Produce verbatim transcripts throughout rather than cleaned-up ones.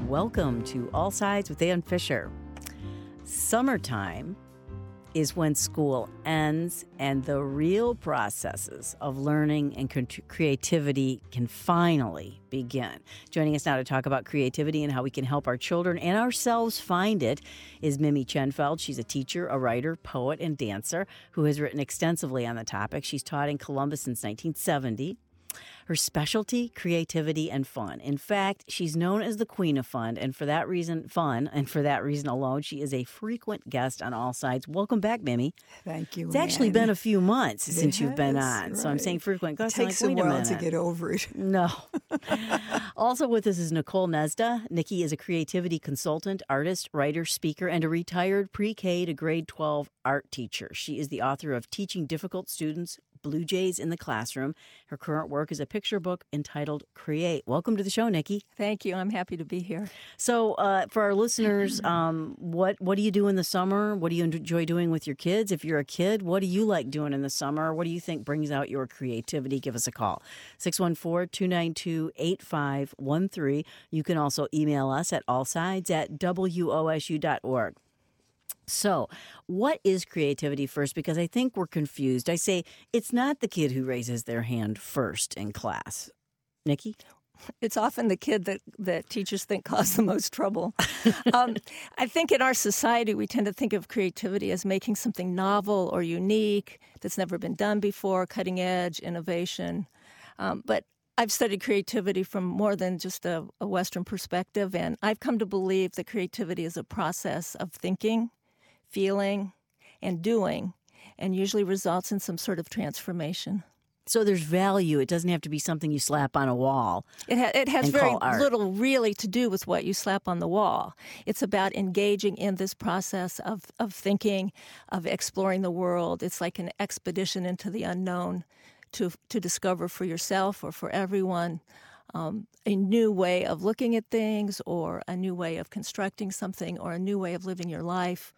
Welcome to All Sides with Ann Fisher. Summertime is when school ends and the real processes of learning and creativity can finally begin. Joining us now to talk about creativity and how we can help our children and ourselves find it is Mimi Chenfeld. She's a teacher, a writer, poet, and dancer who has written extensively on the topic. She's taught in Columbus since nineteen seventy. Her specialty, creativity, and fun. In fact, she's known as the Queen of Fun, and for that reason, fun, and for that reason alone, she is a frequent guest on All Sides. Welcome back, Mimi. Thank you, It's Ann. Actually been a few months it since has, you've been on, right. so I'm saying frequent guest. It takes like, a while a to get over it. No. Also with us is Nicole Nesda. Nikki is a creativity consultant, artist, writer, speaker, and a retired pre-K to grade twelve art teacher. She is the author of Teaching Difficult Students, Blue Jays in the Classroom. Her current work is a picture book entitled Create. Welcome to the show, Nikki. Thank you. I'm happy to be here. So uh, for our listeners, um, what, what do you do in the summer? What do you enjoy doing with your kids? If you're a kid, what do you like doing in the summer? What do you think brings out your creativity? Give us a call. six one four, two nine two, eight five one three. You can also email us at allsides at W O S U dot org. So, what is creativity first? Because I think we're confused. I say it's not the kid who raises their hand first in class. Nikki? It's often the kid that, that teachers think caused the most trouble. um, I think in our society, we tend to think of creativity as making something novel or unique that's never been done before, cutting edge, innovation. Um, but I've studied creativity from more than just a, a Western perspective, and I've come to believe that creativity is a process of thinking, feeling, and doing, and usually results in some sort of transformation. So there's value. It doesn't have to be something you slap on a wall. It, ha- it has very little really to do with what you slap on the wall. It's about engaging in this process of, of thinking, of exploring the world. It's like an expedition into the unknown to to discover for yourself or for everyone Um, a new way of looking at things, or a new way of constructing something, or a new way of living your life,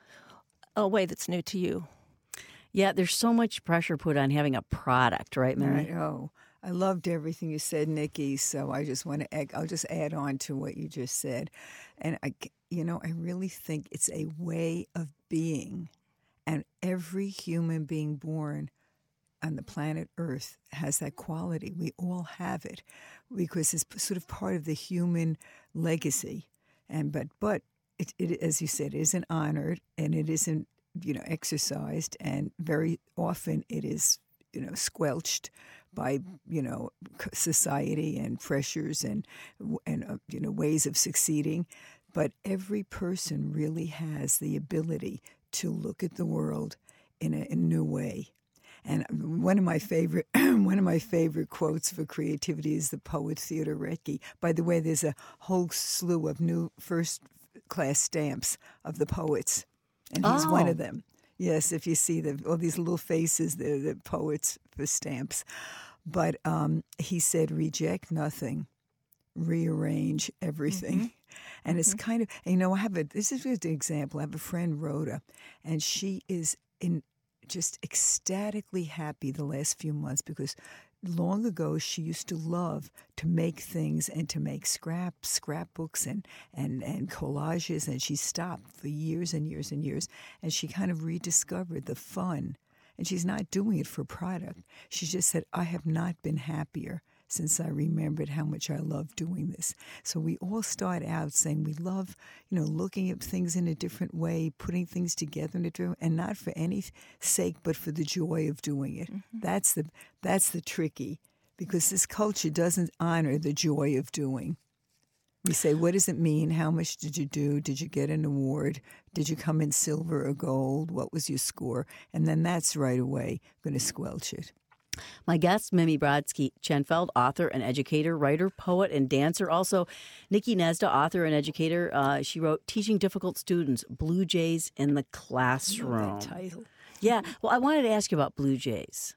a way that's new to you. Yeah, there's so much pressure put on having a product, right, Mary? Right. Oh, I loved everything you said, Nikki. So I just want to, I'll just add on to what you just said. And, I, you know, I really think it's a way of being. And every human being born on the planet Earth has that quality. We all have it because it's sort of part of the human legacy. And but but it, it as you said, it isn't honored and it isn't you know exercised, and very often it is you know squelched by you know society and pressures and and uh, you know ways of succeeding. But every person really has the ability to look at the world in a, in a new way. And one of my favorite one of my favorite quotes for creativity is the poet Theodore Retke. By the way, there's a whole slew of new first-class stamps of the poets, and he's oh. one of them. Yes, if you see the, all these little faces, they're the poets for stamps. But um, he said, reject nothing, rearrange everything. Mm-hmm. And mm-hmm. it's kind of, you know, I have a, this is just an example. I have a friend, Rhoda, and she is in just ecstatically happy the last few months because long ago she used to love to make things and to make scraps, scrapbooks and, and, and collages, and she stopped for years and years and years, and she kind of rediscovered the fun. And she's not doing it for product. She just said, I have not been happier since I remembered how much I love doing this. So we all start out saying we love, you know, looking at things in a different way, putting things together in a different, and not for any sake, but for the joy of doing it. Mm-hmm. That's the that's the tricky, because this culture doesn't honor the joy of doing. We say, what does it mean? How much did you do? Did you get an award? Did you come in silver or gold? What was your score? And then that's right away going to squelch it. My guest, Mimi Brodsky Chenfeld, author and educator, writer, poet, and dancer. Also, Nikki Nesda, author and educator. Uh, she wrote Teaching Difficult Students, Blue Jays in the Classroom. I know that title. Yeah. Well, I wanted to ask you about Blue Jays.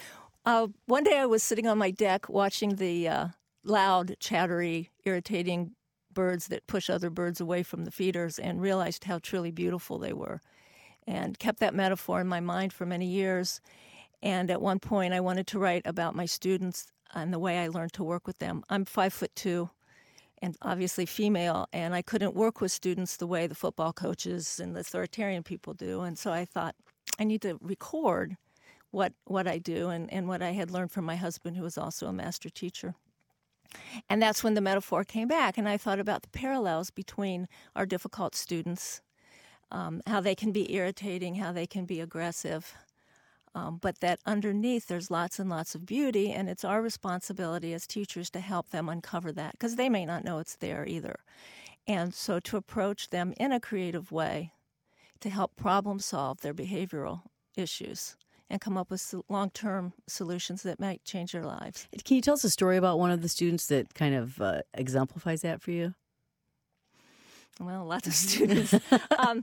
Uh, one day I was sitting on my deck watching the uh, loud, chattery, irritating birds that push other birds away from the feeders and realized how truly beautiful they were, and kept that metaphor in my mind for many years. And at one point, I wanted to write about my students and the way I learned to work with them. I'm five foot two, and obviously female, and I couldn't work with students the way the football coaches and the authoritarian people do. And so I thought, I need to record what what I do and, and what I had learned from my husband, who was also a master teacher. And that's when the metaphor came back, and I thought about the parallels between our difficult students, um, how they can be irritating, how they can be aggressive, um, but that underneath there's lots and lots of beauty, and it's our responsibility as teachers to help them uncover that, because they may not know it's there either. And so to approach them in a creative way to help problem solve their behavioral issues and come up with long-term solutions that might change their lives. Can you tell us a story about one of the students that kind of uh, exemplifies that for you? Well, lots of students. um,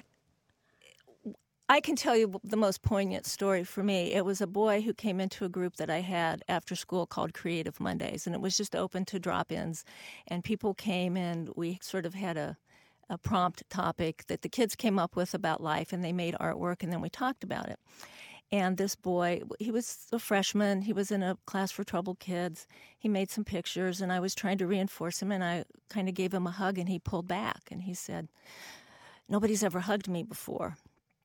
I can tell you the most poignant story for me. It was a boy who came into a group that I had after school called Creative Mondays, and it was just open to drop-ins. And people came, and we sort of had a, a prompt topic that the kids came up with about life, and they made artwork, and then we talked about it. And this boy, he was a freshman. He was in a class for troubled kids. He made some pictures, and I was trying to reinforce him, and I kind of gave him a hug, and he pulled back, and he said, "Nobody's ever hugged me before."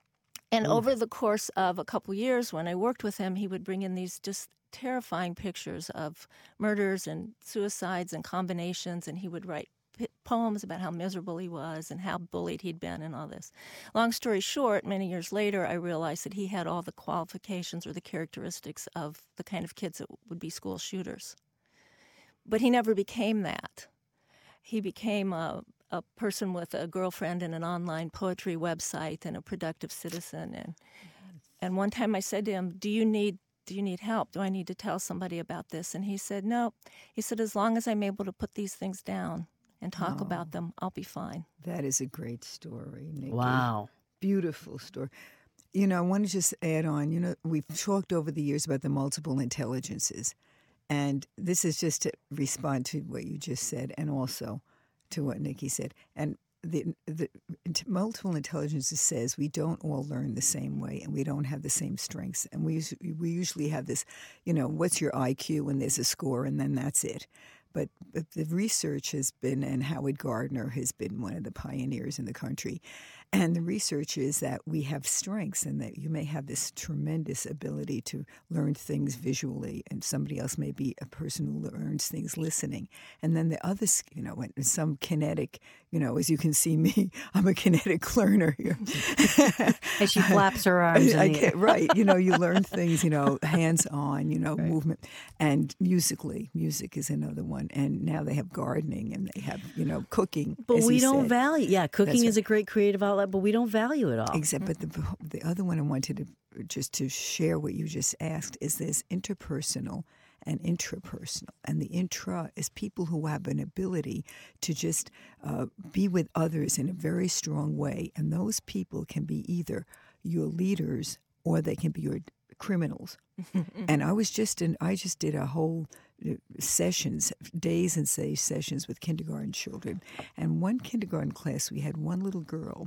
And Ooh. Over the course of a couple years, when I worked with him, he would bring in these just terrifying pictures of murders and suicides and combinations, and he would write poems about how miserable he was and how bullied he'd been and all this. Long story short, many years later, I realized that he had all the qualifications or the characteristics of the kind of kids that would be school shooters. But he never became that. He became a, a person with a girlfriend and an online poetry website and a productive citizen. And and one time I said to him, do you need do you need help? Do I need to tell somebody about this? And he said, no. He said, as long as I'm able to put these things down and talk oh, about them, I'll be fine. That is a great story, Nikki. Wow. Beautiful story. You know, I want to just add on, you know, we've talked over the years about the multiple intelligences, and this is just to respond to what you just said and also to what Nikki said. And the, the multiple intelligences says we don't all learn the same way, and we don't have the same strengths. And we, we usually have this, you know, what's your I Q, and there's a score, and then that's it. But, but the research has been, and Howard Gardner has been one of the pioneers in the country, and the research is that we have strengths and that you may have this tremendous ability to learn things visually, and somebody else may be a person who learns things listening. And then the other, you know, when some kinetic, you know, as you can see me, I'm a kinetic learner here. As she flaps her arms. I, I can't, right. You know, you learn things, you know, hands-on, you know, right. movement. And musically, music is another one. And now they have gardening and they have, you know, cooking. But we don't said. value, yeah, cooking That's is right. a great creative outlet, but we don't value it all. Except, but the, the other one I wanted to just to share what you just asked is this interpersonal and intrapersonal. And the intra is people who have an ability to just uh, be with others in a very strong way. And those people can be either your leaders or they can be your criminals. And I was just in, I just did a whole sessions, days and say sessions with kindergarten children. And one kindergarten class, we had one little girl,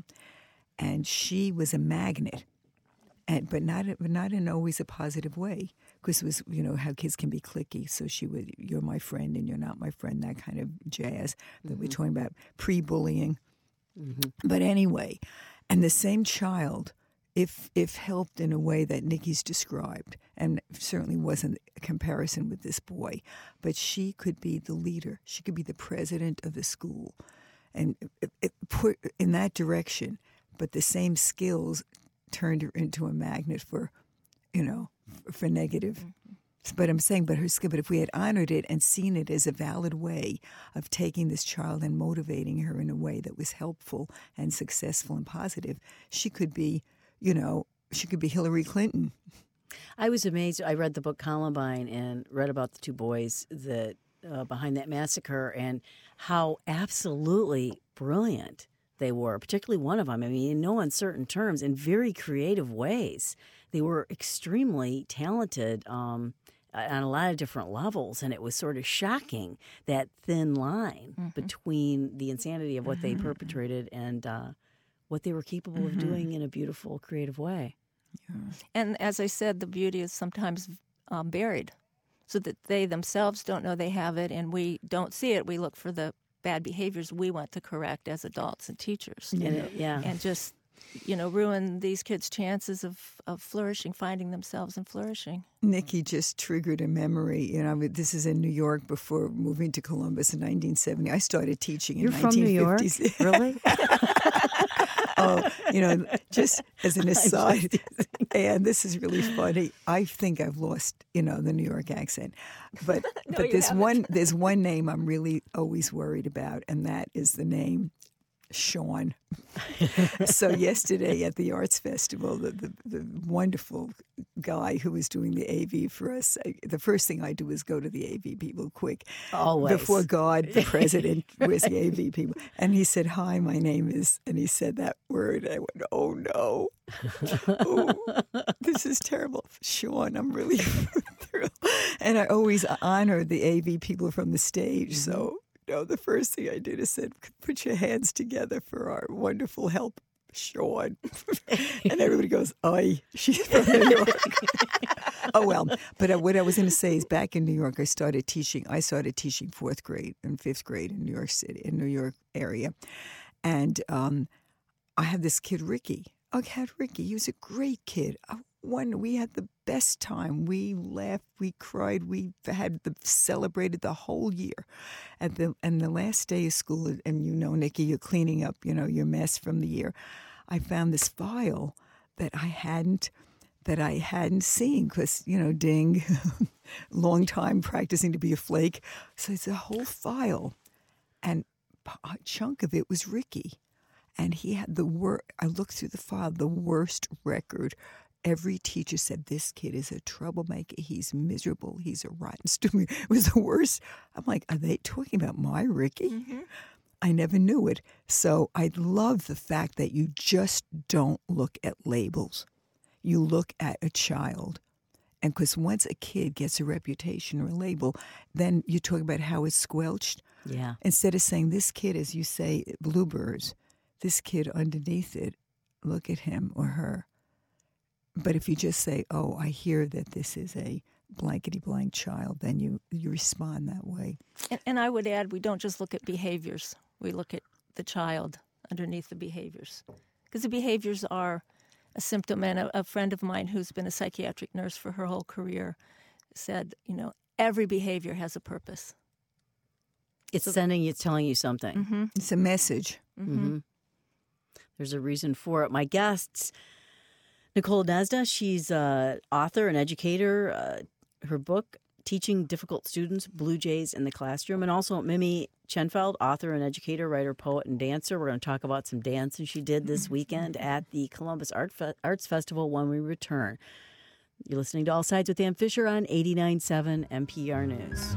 and she was a magnet, and but not but not in always a positive way, because it was, you know, how kids can be cliquey. So she would, you're my friend and you're not my friend, that kind of jazz that mm-hmm. we're talking about, pre-bullying. Mm-hmm. But anyway, and the same child, if if helped in a way that Nikki's described, and certainly wasn't a comparison with this boy, but she could be the leader. She could be the president of the school, and it, it put in that direction. But the same skills turned her into a magnet for, you know, for, for negative. Mm-hmm. But I'm saying, but her skill. But if we had honored it and seen it as a valid way of taking this child and motivating her in a way that was helpful and successful and positive, she could be, you know, she could be Hillary Clinton. I was amazed. I read the book Columbine and read about the two boys that uh, behind that massacre and how absolutely brilliant they were, particularly one of them. I mean, in no uncertain terms, in very creative ways. They were extremely talented um, on a lot of different levels, and it was sort of shocking, that thin line mm-hmm. between the insanity of what mm-hmm. they perpetrated and uh, what they were capable mm-hmm. of doing in a beautiful, creative way. Yeah. And as I said, the beauty is sometimes um, buried, so that they themselves don't know they have it, and we don't see it. We look for the bad behaviors we want to correct as adults and teachers. And it- yeah. And just, you know, ruin these kids' chances of, of flourishing, finding themselves and flourishing. Nikki just triggered a memory. You know, I mean, this is in New York before moving to Columbus in nineteen seventy. I started teaching in You're from New nineteen York? fifties. Really? Oh, you know, just as an aside, and this is really funny. I think I've lost, you know, the New York accent, but No, but you there's haven't. one there's one name I'm really always worried about, and that is the name Sean. So yesterday at the Arts Festival, the, the, the wonderful guy who was doing the A V for us, I, the first thing I do is go to the A V people quick. Always. Before God, the president, was the A V people. And he said, hi, my name is, and he said that word. I went, oh no. Oh, this is terrible. Sean, I'm really thrilled. And I always honor the A V people from the stage. So, you know, the first thing I did is said, put your hands together for our wonderful help, Sean. And everybody goes, "Oi, she's from New York." Oh, well. But uh, what I was going to say is back in New York, I started teaching. I started teaching fourth grade and fifth grade in New York City, in New York area. And um, I had this kid, Ricky. I had Ricky. He was a great kid. Uh, One, we had the best time. We laughed, we cried, we had the, celebrated the whole year. At the and the last day of school, and you know, Nikki, you're cleaning up, you know, your mess from the year. I found this file that I hadn't that I hadn't seen because, you know, ding, long time practicing to be a flake. So it's a whole file, and a chunk of it was Ricky. And he had the worst, I looked through the file, the worst record. Every teacher said, this kid is a troublemaker. He's miserable. He's a rotten student. It was the worst. I'm like, are they talking about my Ricky? Mm-hmm. I never knew it. So I love the fact that you just don't look at labels. You look at a child. And because once a kid gets a reputation or a label, then you talk about how it's squelched. Yeah. Instead of saying, this kid, as you say, bluebirds, this kid underneath it, look at him or her. But if you just say, oh, I hear that this is a blankety-blank child, then you, you respond that way. And, and I would add, we don't just look at behaviors. We look at the child underneath the behaviors. Because the behaviors are a symptom. And a, a friend of mine who's been a psychiatric nurse for her whole career said, you know, every behavior has a purpose. It's sending you, it's telling you something. Mm-hmm. It's a message. Mm-hmm. There's a reason for it. My guests, Nicole Nesda, she's an author and educator. Uh, her book, Teaching Difficult Students, Blue Jays in the Classroom. And also Mimi Chenfeld, author and educator, writer, poet, and dancer. We're going to talk about some dancing she did this weekend at the Columbus Art Fe- Arts Festival when we return. You're listening to All Sides with Ann Fisher on eighty-nine point seven N P R News.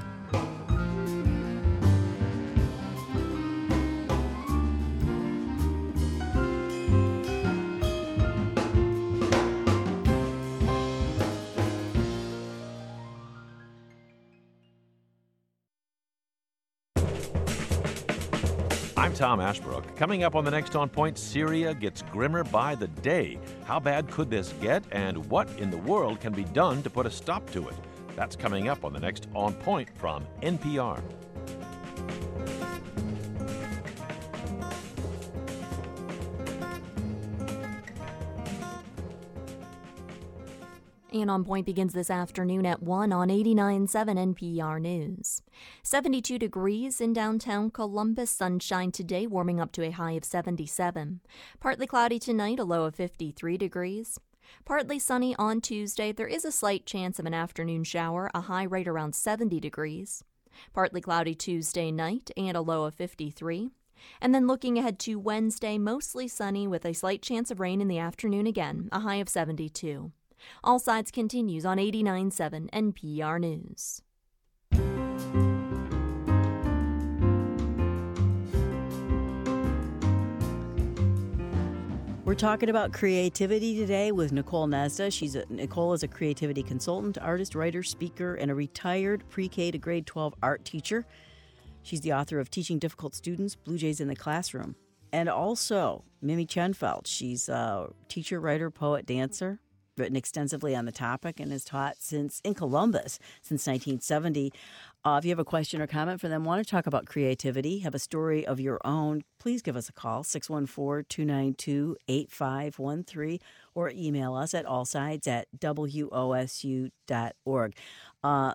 I'm Tom Ashbrook. Coming up on the next On Point, Syria gets grimmer by the day. How bad could this get, and what in the world can be done to put a stop to it? That's coming up on the next On Point from N P R. And On Point begins this afternoon at one on eighty-nine point seven N P R News. seventy-two degrees in downtown Columbus. Sunshine today, warming up to a high of seventy-seven. Partly cloudy tonight, a low of fifty-three degrees. Partly sunny on Tuesday. There is a slight chance of an afternoon shower, a high right around seventy degrees. Partly cloudy Tuesday night and a low of fifty-three. And then looking ahead to Wednesday, mostly sunny with a slight chance of rain in the afternoon again, a high of seventy-two. All Sides continues on eighty-nine point seven N P R News. We're talking about creativity today with Nicole Nesda. She's a, Nicole is a creativity consultant, artist, writer, speaker, and a retired pre-K to grade twelve art teacher. She's the author of Teaching Difficult Students, Blue Jays in the Classroom. And also, Mimi Chenfeld. She's a teacher, writer, poet, dancer. written extensively on the topic and has taught since in Columbus since nineteen seventy. Uh, if you have a question or comment for them, want to talk about creativity, have a story of your own, please give us a call, six one four, two nine two, eight five one three, or email us at allsides at W O S U dot org. Uh,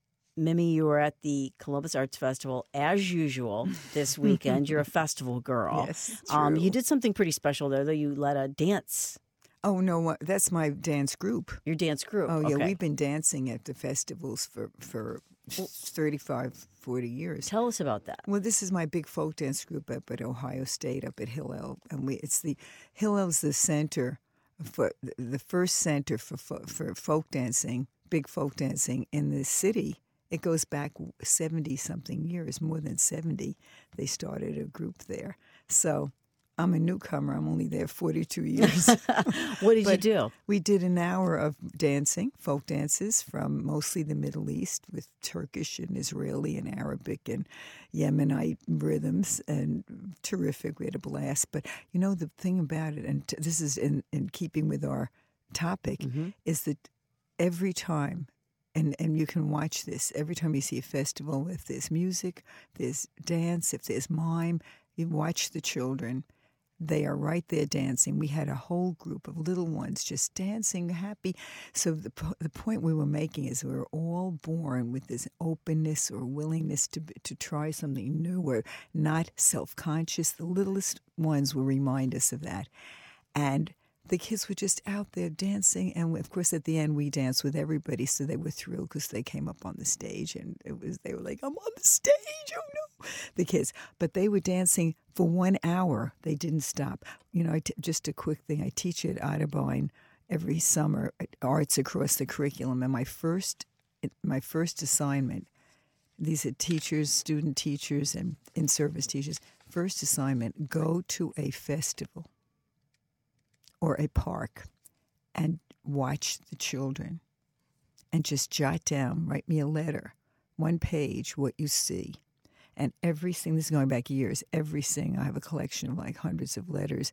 Mimi, you were at the Columbus Arts Festival as usual this weekend. You're a festival girl. Yes, true. Um, you did something pretty special there, though. You led a dance. Oh, no, that's my dance group. Your dance group. Oh, yeah, okay. we've been dancing at the festivals for, for thirty-five, forty years. Tell us about that. Well, this is my big folk dance group up at Ohio State, up at Hillel. And we, it's the, Hillel's the center, for the first center for, for folk dancing, big folk dancing in the city. It goes back seventy-something years, more than seventy. They started a group there. So I'm a newcomer. I'm only there forty-two years. What did you But do? We did an hour of dancing, folk dances from mostly the Middle East with Turkish and Israeli and Arabic and Yemenite rhythms, and terrific. We had a blast. But, you know, the thing about it, and t- this is in, in keeping with our topic, Mm-hmm. is that every time, and, and you can watch this, every time you see a festival, if there's music, if there's dance, if there's mime, you watch the children. They are right there dancing. We had a whole group of little ones just dancing, happy. So the the point we were making is we were all born with this openness or willingness to to try something new. We're not self-conscious. The littlest ones will remind us of that. And the kids were just out there dancing, and of course, at the end, we danced with everybody, so they were thrilled because they came up on the stage, and it was they were like, "I'm on the stage! Oh no!" The kids, but they were dancing for one hour. They didn't stop. You know, I t- just a quick thing. I teach at Otterbein every summer arts across the curriculum, and my first my first assignment. These are teachers, student teachers, and in-service teachers. First assignment: go to a festival or a park and watch the children and just jot down, write me a letter, one page, what you see. And everything, this is going back years, everything, I have a collection of like hundreds of letters.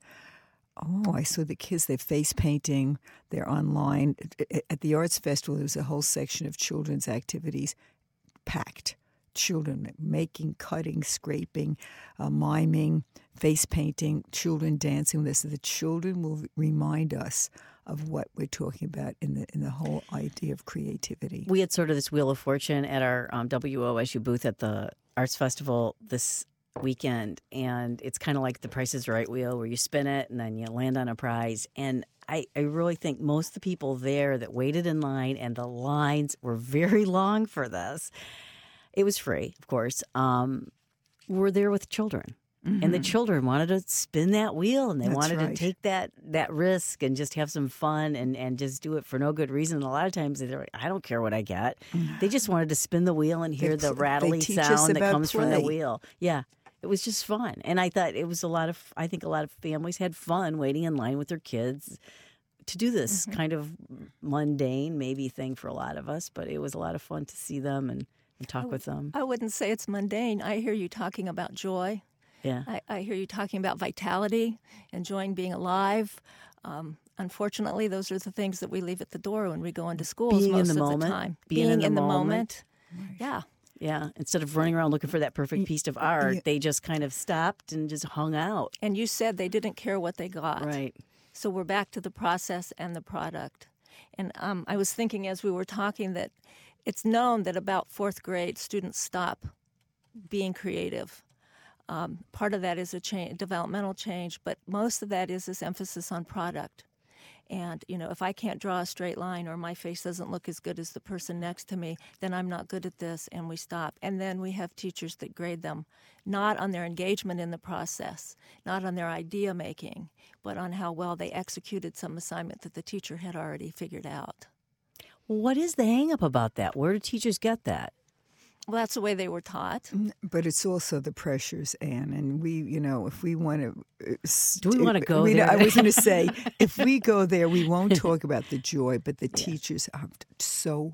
Oh, I saw the kids, they're face painting, they're online. At the Arts Festival, there was a whole section of children's activities packed. Children making, cutting, scraping, uh, miming, face painting, children dancing with us. So the children will remind us of what we're talking about in the in the whole idea of creativity. We had sort of this Wheel of Fortune at our um, W O S U booth at the Arts Festival this weekend, and it's kind of like the Price is Right wheel where you spin it and then you land on a prize. And I, I really think most of the people there that waited in line, and the lines were very long for this, it was free, of course, um, were there with children. Mm-hmm. And the children wanted to spin that wheel, and they That's wanted right. to take that that risk and just have some fun and, and just do it for no good reason. And a lot of times they're like, I don't care what I get. Mm-hmm. They just wanted to spin the wheel and hear They, the rattly teach us sound that about comes play. from the wheel. Yeah, it was just fun. And I thought it was a lot of, I think a lot of families had fun waiting in line with their kids to do this mm-hmm. kind of mundane maybe thing for a lot of us. But it was a lot of fun to see them and, and talk I, with them. I wouldn't say it's mundane. I hear you talking about joy. Yeah, I, I hear you talking about vitality, enjoying being alive. Um, unfortunately, those are the things that we leave at the door when we go into schools being most in the of moment, the time. Being, being in the, in the moment. moment. Yeah. Yeah. Instead of running around looking for that perfect piece of art, yeah. they just kind of stopped and just hung out. And you said they didn't care what they got. Right. So we're back to the process and the product. And um, I was thinking as we were talking that it's known that about fourth grade students stop being creative. Um, part of that is a change, developmental change, but most of that is this emphasis on product. And, you know, if I can't draw a straight line or my face doesn't look as good as the person next to me, then I'm not good at this, and we stop. And then we have teachers that grade them not on their engagement in the process, not on their idea making, but on how well they executed some assignment that the teacher had already figured out. What is the hang-up about that? Where do teachers get that? Well, that's the way they were taught. But it's also the pressures, Anne. And we, you know, if we want to... Do we want to go we, there? I was going to say, if we go there, we won't talk about the joy, but the teachers are so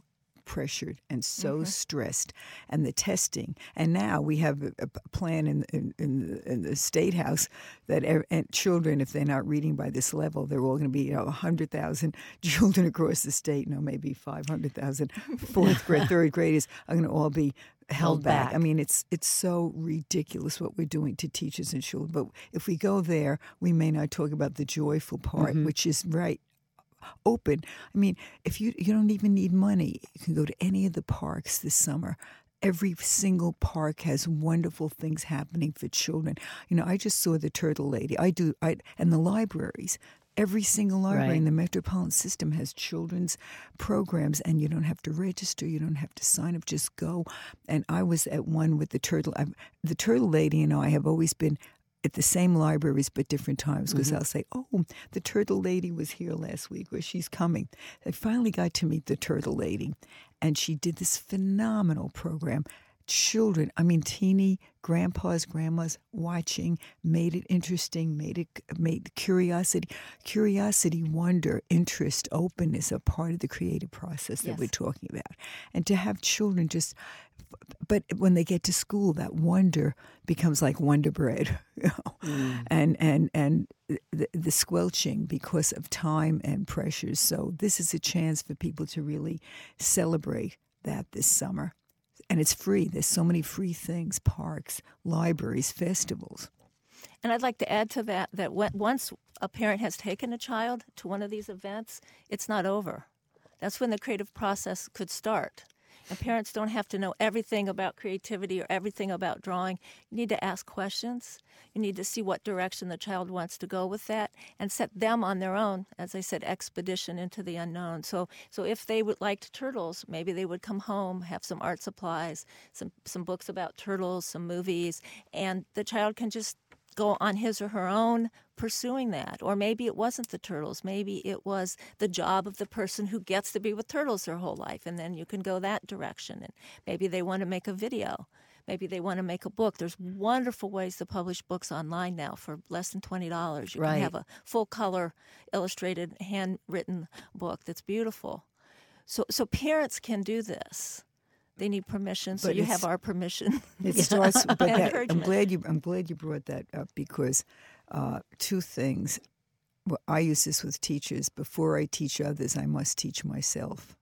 pressured and so mm-hmm. stressed, and the testing. And now we have a, a plan in, in, in, the, in the State House that er, and children, if they're not reading by this level, they're all going to be, you know, one hundred thousand children across the state, no, maybe five hundred thousand fourth grade, third graders are going to all be held, held back. back. I mean, it's it's so ridiculous what we're doing to teachers and children. But if we go there, we may not talk about the joyful part, mm-hmm. which is right. Open. I mean, if you you don't even need money, you can go to any of the parks this summer. Every single park has wonderful things happening for children. You know, I just saw the Turtle Lady. I do, I and the libraries. Every single library right. in the metropolitan system has children's programs, and you don't have to register. You don't have to sign up. Just go. And I was at one with the Turtle. I, the Turtle Lady, you know, I have always been at the same libraries but different times, because mm-hmm. I'll say, oh, the Turtle Lady was here last week, or she's coming. I finally got to meet the Turtle Lady, and she did this phenomenal program. Children, I mean, teeny grandpas, grandmas watching, made it interesting, made it made curiosity, curiosity, wonder, interest, openness a part of the creative process that yes. we're talking about. And to have children just, but when they get to school, that wonder becomes like Wonder Bread, you know? mm. and and and the, the squelching because of time and pressures. So this is a chance for people to really celebrate that this summer. And it's free. There's so many free things, parks, libraries, festivals. And I'd like to add to that that when, once a parent has taken a child to one of these events, it's not over. That's when the creative process could start. And parents don't have to know everything about creativity or everything about drawing. You need to ask questions. You need to see what direction the child wants to go with that and set them on their own, as I said, expedition into the unknown. So so if they would liked turtles, maybe they would come home, have some art supplies, some, some books about turtles, some movies, and the child can just go on his or her own pursuing that. Or maybe it wasn't the turtles. Maybe it was the job of the person who gets to be with turtles their whole life, and then you can go that direction. And maybe they want to make a video. Maybe they want to make a book. There's wonderful ways to publish books online now for less than twenty dollars. You right. can have a full-color, illustrated, handwritten book that's beautiful. So, so parents can do this. They need permission, so but you have our permission. It starts. But that, I'm glad you. I'm glad you brought that up, because uh, two things. Well, I use this with teachers. Before I teach others, I must teach myself.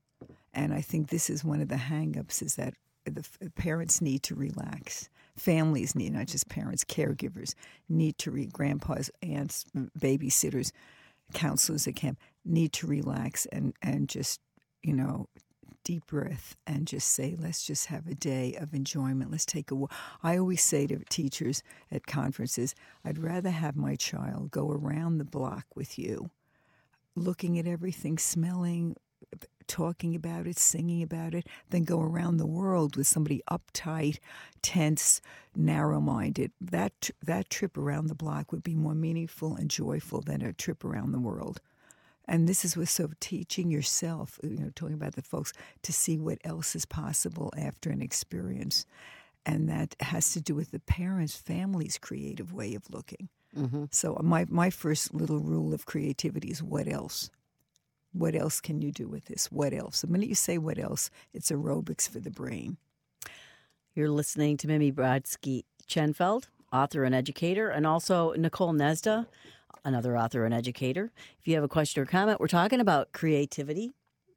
And I think this is one of the hang-ups, is that the parents need to relax. Families need, not just parents, caregivers need to read. Grandpas, aunts, babysitters, counselors at camp need to relax and and just, you know, deep breath and just say, let's just have a day of enjoyment. Let's take a walk. I always say to teachers at conferences, I'd rather have my child go around the block with you, looking at everything, smelling, talking about it, singing about it, than go around the world with somebody uptight, tense, narrow-minded. That, that trip around the block would be more meaningful and joyful than a trip around the world. And this is what's so teaching yourself, you know, talking about the folks, to see what else is possible after an experience. And that has to do with the parents' family's creative way of looking. Mm-hmm. So my, my first little rule of creativity is what else? What else can you do with this? What else? The minute you say what else, it's aerobics for the brain. You're listening to Mimi Brodsky-Chenfeld, author and educator, and also Nicole Nesda, another author and educator. If you have a question or comment, we're talking about creativity.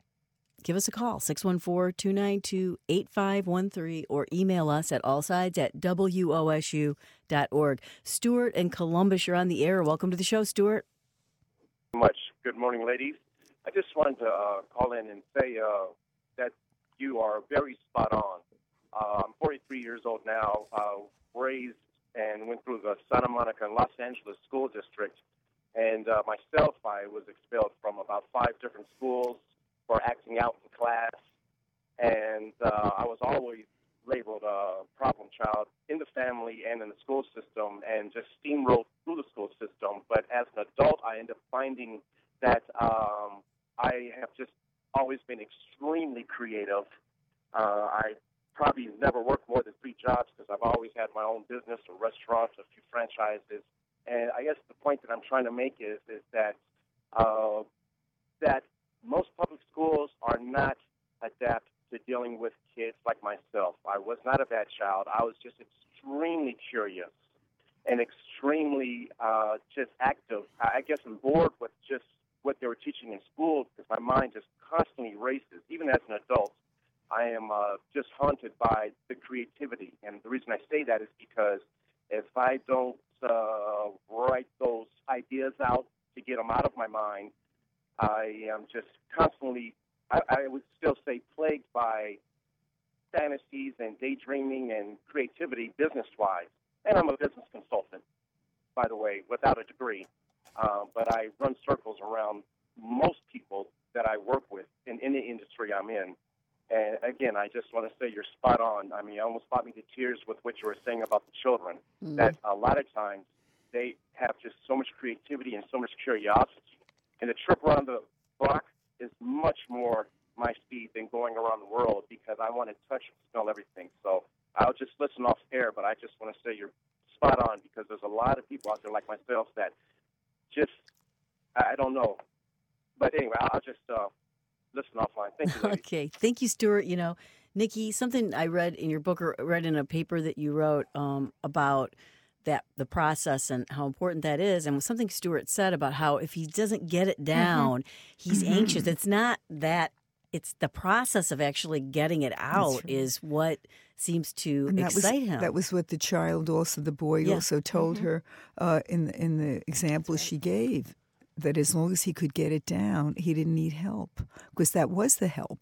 Give us a call, six one four, two nine two, eight five one three, or email us at allsides at W O S U dot org. Stuart in Columbus, you're on the air. Welcome to the show, Stuart. Much. Good morning, ladies. I just wanted to uh, call in and say uh, that you are very spot on. Uh, I'm forty-three years old now, uh, raised and went through the Santa Monica and Los Angeles school district. And uh, myself, I was expelled from about five different schools for acting out in class. And uh, I was always labeled a problem child in the family and in the school system, and just steamrolled through the school system. But as an adult, I ended up finding that um, I have just always been extremely creative. Uh, I probably never worked more than three jobs because I've always had my own business, a restaurant, a few franchises. And I guess the point that I'm trying to make is is that uh, that most public schools are not adept dealing with kids like myself. I was not a bad child. I was just extremely curious and extremely uh, just active. I guess I'm bored with just what they were teaching in school because my mind just constantly races. Even as an adult, I am uh, just haunted by the creativity. And the reason I say that is because if I don't uh, write those ideas out to get them out of my mind, I am just constantly, I, I would still say, plagued by fantasies and daydreaming and creativity business-wise. And I'm a business consultant, by the way, without a degree. Uh, but I run circles around most people that I work with in any industry I'm in. And again, I just want to say you're spot on. I mean, you almost brought me to tears with what you were saying about the children, mm. that a lot of times they have just so much creativity and so much curiosity. And the trip around the block is much more my speed than going around the world because I want to touch and smell everything. So I'll just listen off air, but I just want to say you're spot on because there's a lot of people out there like myself that just, I don't know. But anyway, I'll just uh, listen offline. Thank you, ladies. Okay. Thank you, Stuart. You know, Nikki, something I read in your book or read in a paper that you wrote um, about that the process and how important that is, and something Stuart said about how if he doesn't get it down, mm-hmm. he's mm-hmm. anxious. It's not that, it's the process of actually getting it out right. is what seems to and excite was, him. That was what the child also, the boy yeah. also told mm-hmm. her uh, in, the, in the example right. she gave, that as long as he could get it down, he didn't need help, because that was the help.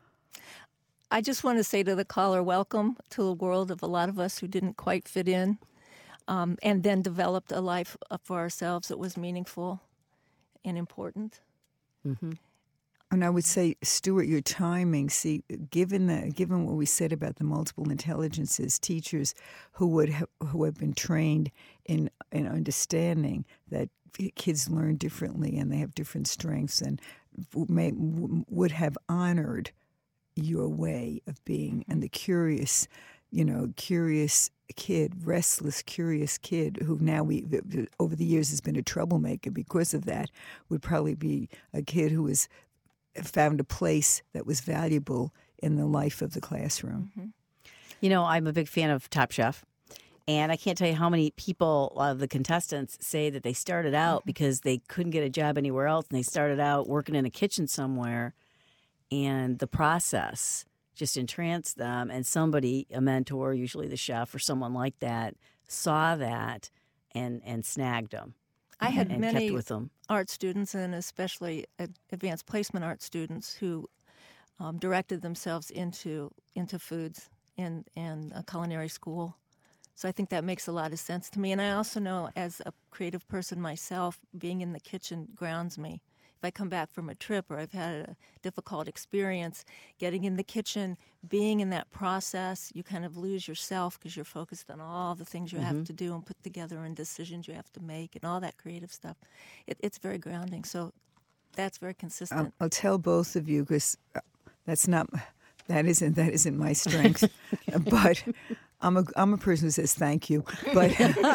I just want to say to the caller, welcome to a world of a lot of us who didn't quite fit in. Um, and then developed a life for ourselves that was meaningful and important. Mm-hmm. And I would say, Stuart, your timing, see, given the, given what we said about the multiple intelligences, teachers who would have, who have been trained in, in understanding that kids learn differently and they have different strengths and may, would have honored your way of being and the curious, you know, curious kid, restless, curious kid who now we over the years has been a troublemaker because of that, would probably be a kid who has found a place that was valuable in the life of the classroom. Mm-hmm. You know, I'm a big fan of Top Chef, and I can't tell you how many people, uh, the contestants, say that they started out mm-hmm. because they couldn't get a job anywhere else, and they started out working in a kitchen somewhere, and the process just entranced them, and somebody, a mentor, usually the chef or someone like that, saw that and and snagged them. I had and many kept with them. art students, and especially advanced placement art students, who um, directed themselves into into foods and and a culinary school. So I think that makes a lot of sense to me. And I also know, as a creative person myself, being in the kitchen grounds me. If I come back from a trip or I've had a difficult experience, getting in the kitchen, being in that process, you kind of lose yourself because you're focused on all the things you mm-hmm. have to do and put together and decisions you have to make and all that creative stuff. It, it's very grounding. So that's very consistent. I'll, I'll tell both of you, because that's not, that isn't, that isn't my strength. But I'm a I'm a person who says thank you, but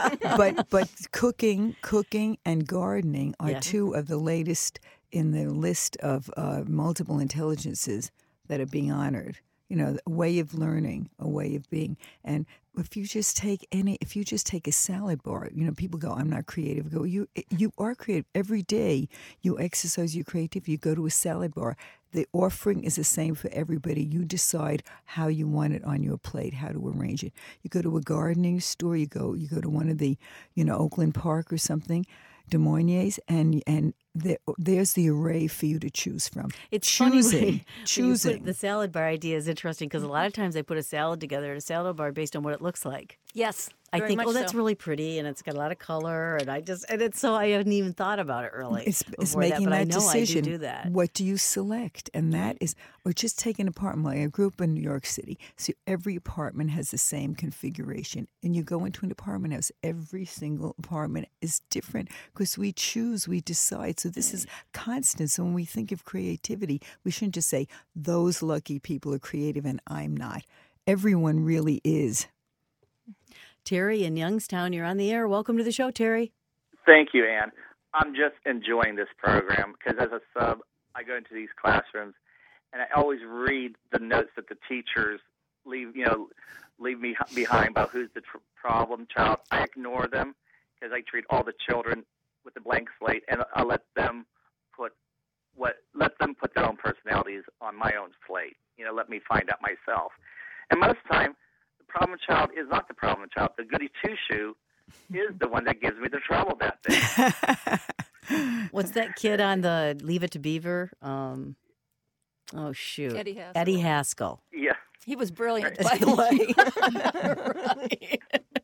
but but cooking cooking and gardening are yeah. two of the latest in the list of uh, multiple intelligences that are being honored. You know, a way of learning, a way of being. And if you just take any, if you just take a salad bar, you know, people go, I'm not creative. Go, you you are creative. Every day you exercise your creativity. You go to a salad bar. The offering is the same for everybody. You decide how you want it on your plate, how to arrange it. You go to a gardening store. You go you go to one of the, you know, Oakland Park or something, Des Moines, and and there, there's the array for you to choose from. It's choosing, funny when, choosing. When you put the salad bar idea is interesting because a lot of times they put a salad together at a salad bar based on what it looks like. Yes, I very think, much oh, that's so. really pretty, and it's got a lot of color, and I just, and it's so I hadn't even thought about it really. It's, it's making that, but that I know decision. I do, do that. What do you select? And that is, or just take an apartment. Like I grew up in New York City, so every apartment has the same configuration. And you go into an apartment house, every single apartment is different because we choose, we decide. So this is constant. So when we think of creativity, we shouldn't just say, those lucky people are creative and I'm not. Everyone really is. Terry in Youngstown, you're on the air. Welcome to the show, Terry. Thank you, Ann. I'm just enjoying this program because as a sub, I go into these classrooms, and I always read the notes that the teachers leave, you know, leave me behind about who's the tr- problem child. I ignore them because I treat all the children with a blank slate, and I let them put what let them put their own personalities on my own slate. You know, let me find out myself. And most of the time, the problem child is not the problem child. The goody two-shoe is the one that gives me the trouble that day. What's that kid on the Leave It to Beaver? Um, oh, shoot. Eddie Haskell. Eddie Haskell. Yeah. He was brilliant, by the way. Really?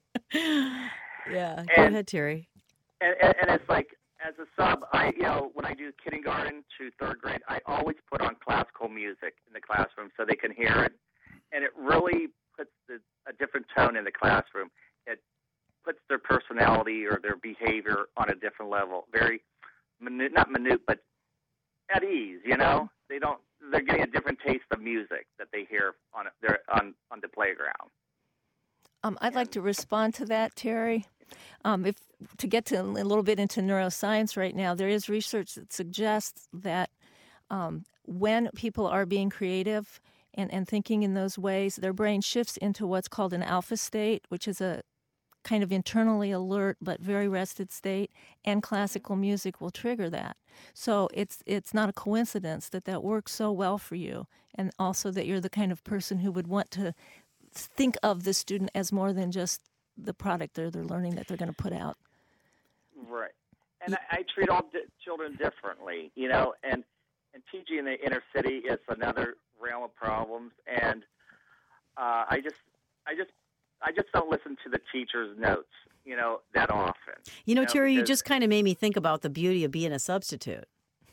Yeah. Go And- ahead, Terry. And, and, and it's like, as a sub, I, you know, when I do kindergarten to third grade, I always put on classical music in the classroom so they can hear it. And it really puts the, a different tone in the classroom. It puts their personality or their behavior on a different level. Very, minute, not minute, but at ease, you know? They don't, they're getting a different taste of music that they hear on, their, on, on the playground. Um, I'd like to respond to that, Terry. Um, if to get to a little bit into neuroscience right now, there is research that suggests that um, when people are being creative and, and thinking in those ways, their brain shifts into what's called an alpha state, which is a kind of internally alert but very rested state, and classical music will trigger that. So it's it's not a coincidence that that works so well for you, and also that you're the kind of person who would want to think of the student as more than just the product they're, they're learning that they're going to put out. Right. And I, I treat all di- children differently, you know, and, and teaching in the inner city is another realm of problems. And uh, I just, I just, I just don't listen to the teacher's notes, you know, that often. You know, you know Terry, you because- just kind of made me think about the beauty of being a substitute.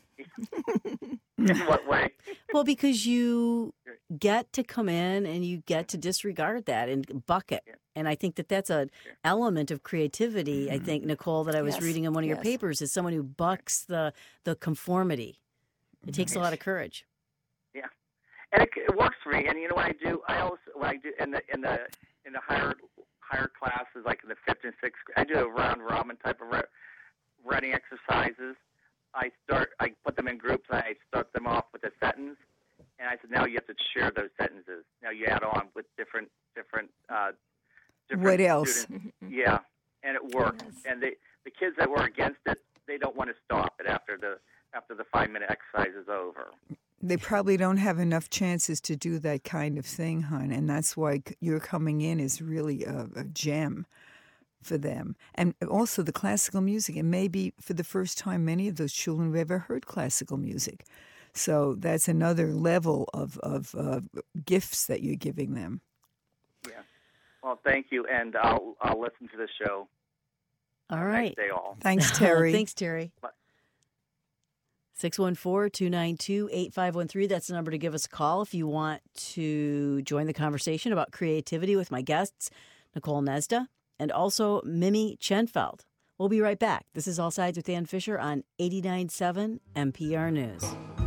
In what way? Well, because you get to come in and you get to disregard that and bucket. Yeah. And I think that that's an Sure. element of creativity, Mm-hmm. I think, Nicole, that I was Yes, reading in one of your yes. papers, is someone who bucks the, the conformity. It takes a lot of courage. And it, it works for me. And you know what I do? I always, what I do in the, in the, in the higher, higher classes, like in the fifth and sixth grade, I do a round robin type of re- writing exercises. I start, I put them in groups, and I start them off with a sentence, and I said, now you have to share those sentences. Now you add on with different, different, uh, different What else? students. Yeah, and it works. And they, the kids that were against it, they don't want to stop it after the, after the five-minute exercise is over. They probably don't have enough chances to do that kind of thing, hon, and that's why c- your coming in is really a, a gem for them. And also the classical music. It may be for the first time many of those children have ever heard classical music. So that's another level of, of uh, gifts that you're giving them. Yeah. Well, thank you, and I'll, I'll listen to the show. All Have a nice right. day all. Thanks, Terry. Thanks, Terry. Bye. six one four, two nine two, eight five one three. That's the number to give us a call if you want to join the conversation about creativity with my guests, Nicole Nesda, and also Mimi Chenfeld. We'll be right back. This is All Sides with Ann Fisher on eighty-nine point seven N P R News.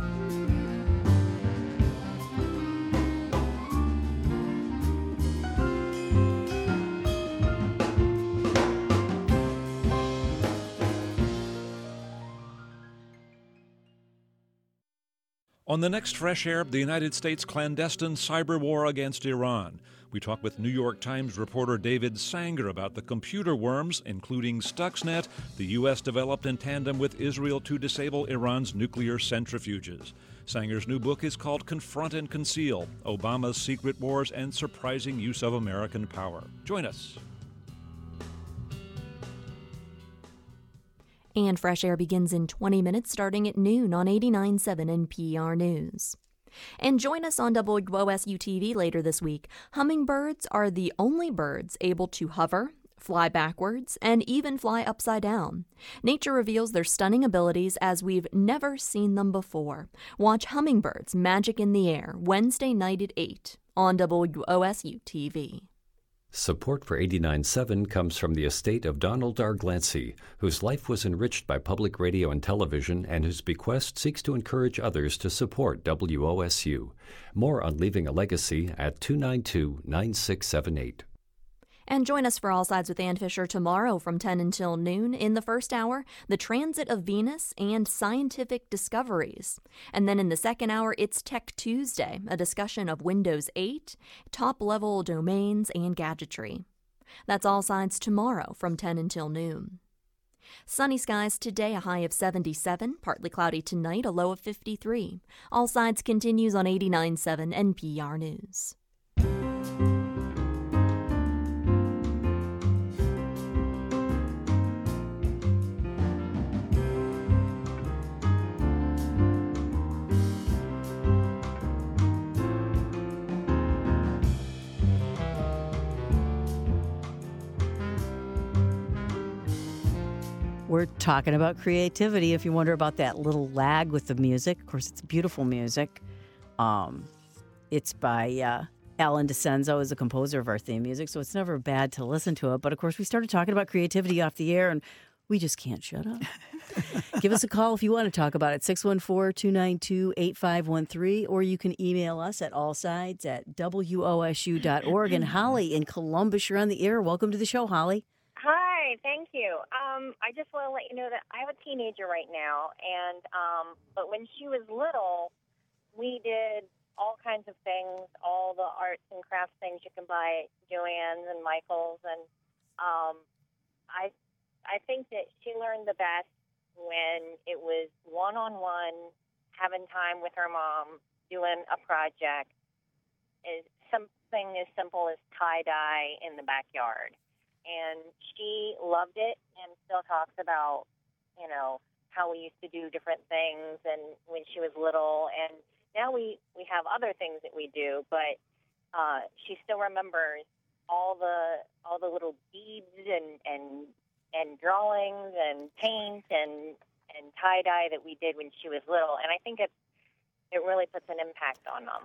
On the next Fresh Air, the United States' clandestine cyber war against Iran. We talk with New York Times reporter David Sanger about the computer worms, including Stuxnet, the U S developed in tandem with Israel to disable Iran's nuclear centrifuges. Sanger's new book is called Confront and Conceal: Obama's Secret Wars and Surprising Use of American Power. Join us. And Fresh Air begins in twenty minutes starting at noon on eighty-nine point seven N P R News. And join us on W O S U T V later this week. Hummingbirds are the only birds able to hover, fly backwards, and even fly upside down. Nature reveals their stunning abilities as we've never seen them before. Watch Hummingbirds Magic in the Air Wednesday night at eight on W O S U T V. Support for eighty-nine point seven comes from the estate of Donald R. Glancy, whose life was enriched by public radio and television and whose bequest seeks to encourage others to support W O S U. More on leaving a legacy at two nine two, nine six seven eight. And join us for All Sides with Ann Fisher tomorrow from ten until noon. In the first hour, the transit of Venus and scientific discoveries. And then in the second hour, it's Tech Tuesday, a discussion of Windows eight, top-level domains, and gadgetry. That's All Sides tomorrow from ten until noon. Sunny skies today, a high of seventy-seven. Partly cloudy tonight, a low of fifty-three. All Sides continues on eighty-nine point seven N P R News. We're talking about creativity. If you wonder about that little lag with the music, of course, it's beautiful music. Um, it's by uh, Alan DeCenzo, is the composer of our theme music, so it's never bad to listen to it. But, of course, we started talking about creativity off the air, and we just can't shut up. Give us a call if you want to talk about it, six one four, two nine two, eight five one three, or you can email us at allsides at W O S U dot org. And Holly in Columbus, you're on the air. Welcome to the show, Holly. Hi, thank you. Um, I just want to let you know that I have a teenager right now, and um, but when she was little, we did all kinds of things, all the arts and crafts things you can buy at Joann's and Michael's, and um, I I think that she learned the best when it was one-on-one, having time with her mom, doing a project, is something as simple as tie-dye in the backyard. And she loved it and still talks about, you know, how we used to do different things and when she was little. And now we, we have other things that we do, but uh, she still remembers all the all the little beads and, and and drawings and paint and and tie-dye that we did when she was little. And I think it it really puts an impact on them.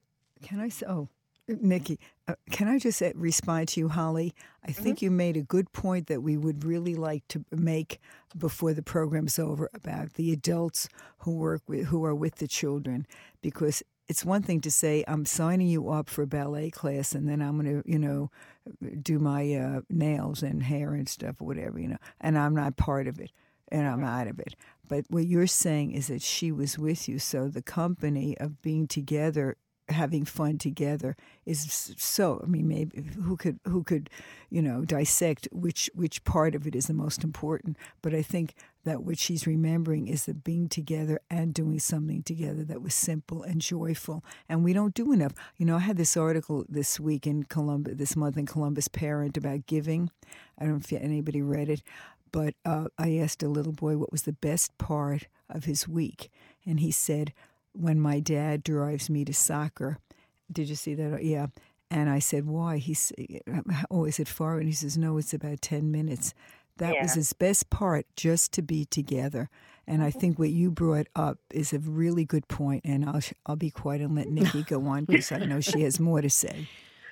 Can I say, oh, Nikki, uh, can I just uh, respond to you, Holly? I think mm-hmm. you made a good point that we would really like to make before the program's over about the adults who work with, who are with the children, because it's one thing to say, I'm signing you up for ballet class and then I'm going to, you know, do my uh, nails and hair and stuff or whatever, you know, and I'm not part of it and I'm out of it. But what you're saying is that she was with you, so the company of being together, having fun together is so, I mean, maybe who could, who could, you know, dissect which, which part of it is the most important. But I think that what she's remembering is the being together and doing something together that was simple and joyful. And we don't do enough. You know, I had this article this week in Columbus, this month in Columbus Parent about giving. I don't know if anybody read it, but uh, I asked a little boy what was the best part of his week. And he said, when my dad drives me to soccer. Did you see that? Yeah. And I said, why? He said, oh, is it far? And he says, no, it's about ten minutes. That yeah. was his best part, just to be together. And I think what you brought up is a really good point, and I'll I'll be quiet and let Nikki go on because I know she has more to say.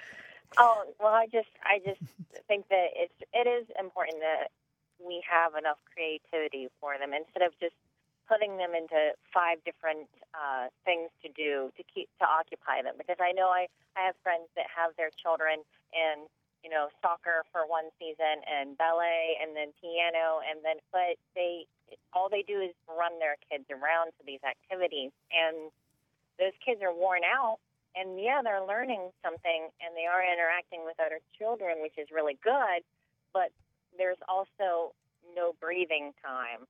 Oh, well, I just I just think that it's it is important that we have enough creativity for them instead of just putting them into five different uh, things to do to keep to occupy them. Because I know I, I have friends that have their children in, you know, soccer for one season and ballet and then piano and then but they all they do is run their kids around to these activities, and those kids are worn out, and yeah, they're learning something and they are interacting with other children, which is really good, but there's also no breathing time.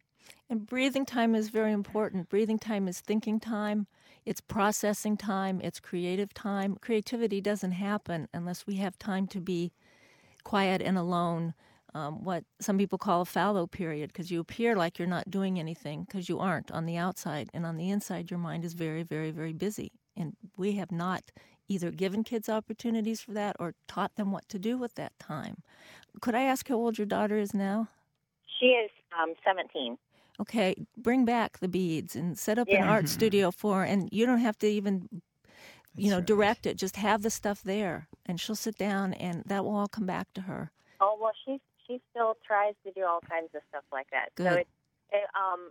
And breathing time is very important. Breathing time is thinking time, it's processing time, it's creative time. Creativity doesn't happen unless we have time to be quiet and alone, um, what some people call a fallow period, because you appear like you're not doing anything because you aren't on the outside. And on the inside, your mind is very, very, very busy. And we have not either given kids opportunities for that or taught them what to do with that time. Could I ask how old your daughter is now? She is um, seventeen. Okay, bring back the beads and set up yeah. an art studio for her, and you don't have to even, you That's know, right. direct it. Just have the stuff there, and she'll sit down, and that will all come back to her. Oh, well, she she still tries to do all kinds of stuff like that. Good. So it, it, um,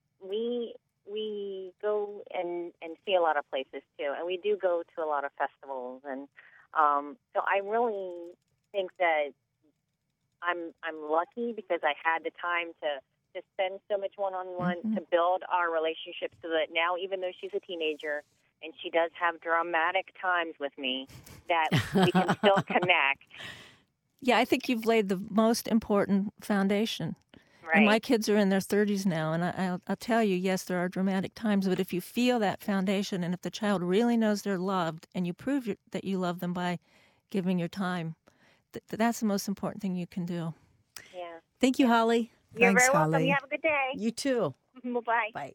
we we go and, and see a lot of places, too, and we do go to a lot of festivals. And um, so I really think that I'm I'm lucky because I had the time to, to spend so much one-on-one Mm-hmm. to build our relationship so that now, even though she's a teenager and she does have dramatic times with me, that we can still connect. Yeah, I think you've laid the most important foundation. Right. And my kids are in their thirties now, and I, I'll, I'll tell you, yes, there are dramatic times, but if you feel that foundation and if the child really knows they're loved and you prove your, that you love them by giving your time, th- that's the most important thing you can do. Yeah. Thank you, Holly. You're Thanks, very welcome. Holly. You have a good day. You too. Bye-bye. Bye.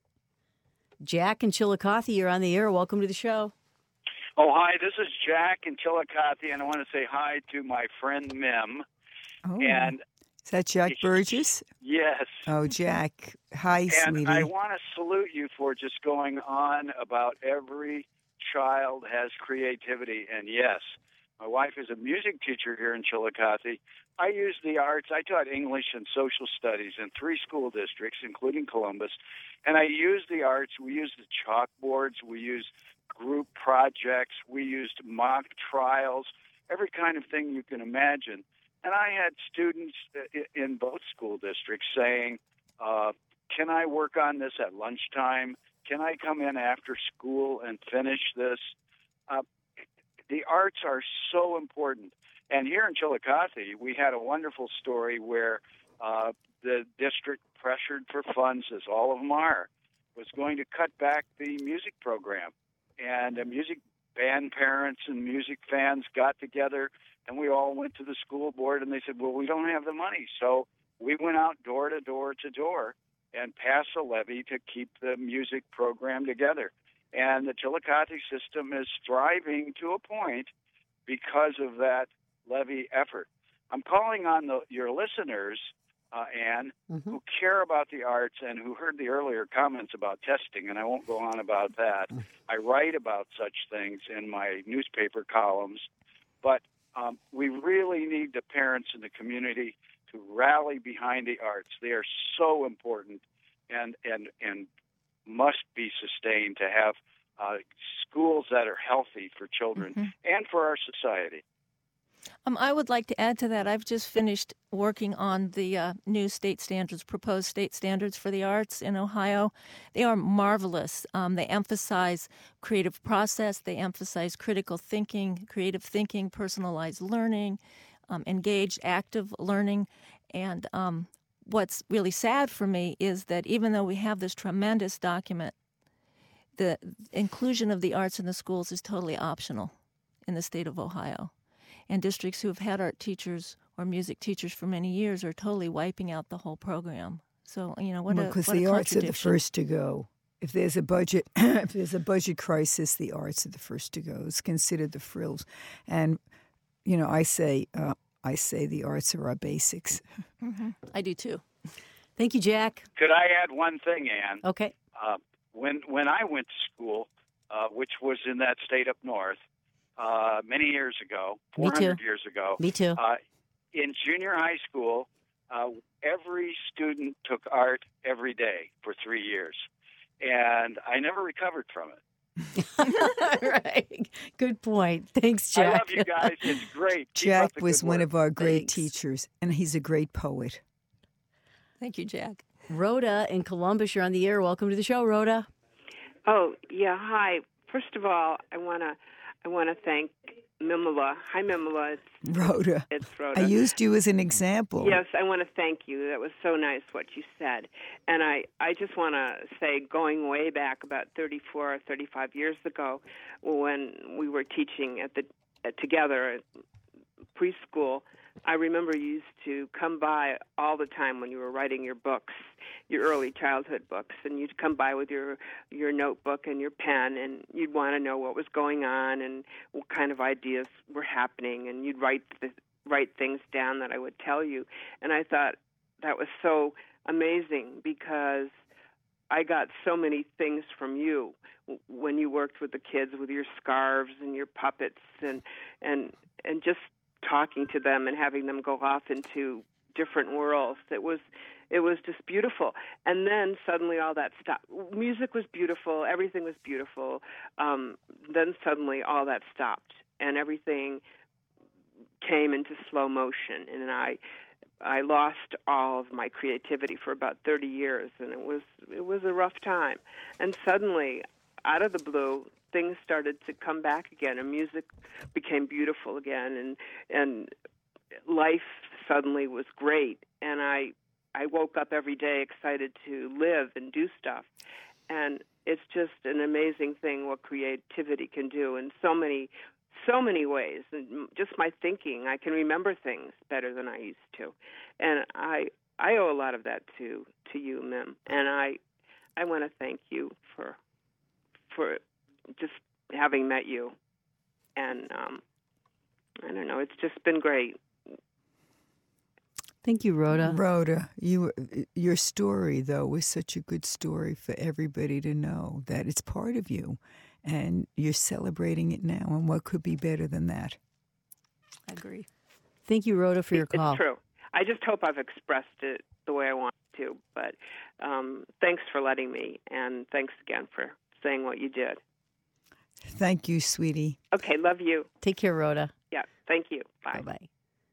Jack and Chillicothe, you're on the air. Welcome to the show. Oh, hi, this is Jack in Chillicothe, and I want to say hi to my friend Mim. Oh, And is that Jack Burgess? yes, Oh, Jack. Hi, and sweetie. I want to salute you for just going on about every child has creativity. And yes, my wife is a music teacher here in Chillicothe. I use the arts. I taught English and social studies in three school districts, including Columbus. And I use the arts. We used the chalkboards. We used group projects. We used mock trials, every kind of thing you can imagine. And I had students in both school districts saying, uh, can I work on this at lunchtime? Can I come in after school and finish this? Uh, the arts are so important. And here in Chillicothe, we had a wonderful story where uh, the district pressured for funds, as all of them are, was going to cut back the music program. And the music band parents and music fans got together, and we all went to the school board, and they said, well, we don't have the money. So we went out door to door to door and passed a levy to keep the music program together. And the Chillicothe system is thriving to a point because of that levy effort. I'm calling on the, your listeners, uh, Anne, Mm-hmm. who care about the arts and who heard the earlier comments about testing, and I won't go on about that. I write about such things in my newspaper columns, but um, we really need the parents in the community to rally behind the arts. They are so important and, and, and must be sustained to have uh, schools that are healthy for children Mm-hmm. and for our society. Um, I would like to add to that. I've just finished working on the uh, new state standards, proposed state standards for the arts in Ohio. They are marvelous. Um, they emphasize creative process. They emphasize critical thinking, creative thinking, personalized learning, um, engaged, active learning. And um, what's really sad for me is that even though we have this tremendous document, the inclusion of the arts in the schools is totally optional in the state of Ohio. And districts who have had art teachers or music teachers for many years are totally wiping out the whole program. So, you know, what well, a because what the a arts are the contradiction. first to go. If there's a budget, if there's a budget crisis, the arts are the first to go. It's considered the frills, and you know, I say, uh, I say the arts are our basics. Mm-hmm. I do too. Thank you, Jack. Could I add one thing, Anne? Okay. Uh, when when I went to school, uh, which was in that state up north, uh, many years ago, Me four hundred too. years ago. Me too. Uh, in junior high school, uh, every student took art every day for three years, and I never recovered from it. Right. Good point. Thanks, I Jack. love you guys. It's great. Keep Jack up the was good one work. of our great Thanks. teachers, and he's a great poet. Thank you, Jack. Rhoda in Columbus, you're on the air. Welcome to the show, Rhoda. Oh, yeah, hi. First of all, I want to I want to thank Mimala. Hi, Mimala. It's, Rhoda. it's Rhoda. I used you as an example. Yes, I want to thank you. That was so nice what you said. And I, I just want to say, going way back about thirty-four or thirty-five years ago, when we were teaching at the uh, together at preschool, I remember you used to come by all the time when you were writing your books, your early childhood books, and you'd come by with your your notebook and your pen, and you'd want to know what was going on and what kind of ideas were happening, and you'd write the, write things down that I would tell you. And I thought that was so amazing because I got so many things from you when you worked with the kids with your scarves and your puppets and and and just talking to them and having them go off into different worlds. It was it was just beautiful. And then suddenly all that stopped. Music was beautiful. Everything was beautiful. Um, then suddenly all that stopped, and everything came into slow motion, and I I lost all of my creativity for about thirty years, and it was it was a rough time. And suddenly, out of the blue, things started to come back again, and music became beautiful again, and and life suddenly was great. And I I woke up every day excited to live and do stuff. And it's just an amazing thing what creativity can do in so many so many ways, and just my thinking. I can remember things better than I used to, and I I owe a lot of that to to you, Mim. And I I want to thank you for for just having met you, and um, I don't know, it's just been great. Thank you, Rhoda. Rhoda, you, your story, though, was such a good story for everybody to know that it's part of you, and you're celebrating it now, and what could be better than that? I agree. Thank you, Rhoda, for your call. It's true. I just hope I've expressed it the way I want to, but um, thanks for letting me, and thanks again for saying what you did. Thank you, sweetie. Okay, love you. Take care, Rhoda. Yeah, thank you. Bye. Bye-bye.